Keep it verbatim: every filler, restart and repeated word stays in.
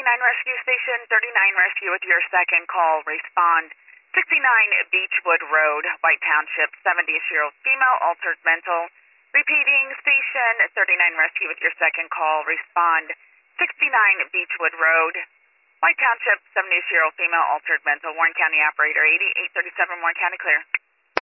thirty-nine Rescue Station, thirty-nine Rescue with your second call. Respond. sixty-nine Beechwood Road, White Township, seventy-year-old female, altered mental. Repeating, station thirty-nine Rescue with your second call. Respond. sixty-nine Beechwood Road, White Township, seventy-year-old female, altered mental. Warren County operator, eighty-eight thirty-seven, Warren County clear.